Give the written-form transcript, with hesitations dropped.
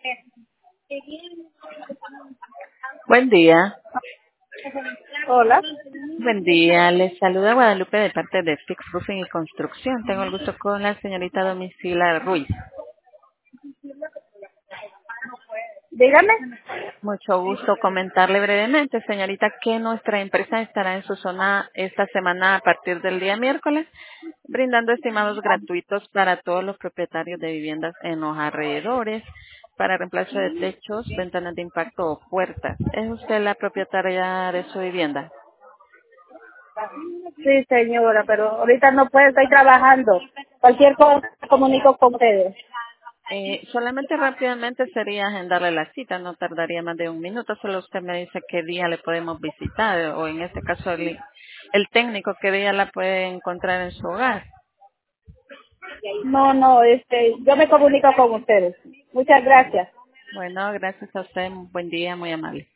Buen día. Hola. Buen día. Les saluda Guadalupe de parte de Fix Roofing y Construcción. Tengo el gusto con la señorita Domitila Ruiz. Dígame. Mucho gusto comentarle brevemente, señorita, que nuestra empresa estará en su zona esta semana a partir del día miércoles, brindando estimados gratuitos para todos los propietarios de viviendas en los alrededores, para reemplazo de techos, ventanas de impacto o puertas. ¿Es usted la propietaria de su vivienda? Sí, señora, pero ahorita no puedo, estoy trabajando. Cualquier cosa me comunico con ustedes. Solamente rápidamente sería agendarle la cita, no tardaría más de un minuto, solo usted me dice qué día le podemos visitar o en este caso el técnico qué día la puede encontrar en su hogar. No, no, yo me comunico con ustedes. Muchas gracias. Bueno, gracias a usted, buen día, muy amable.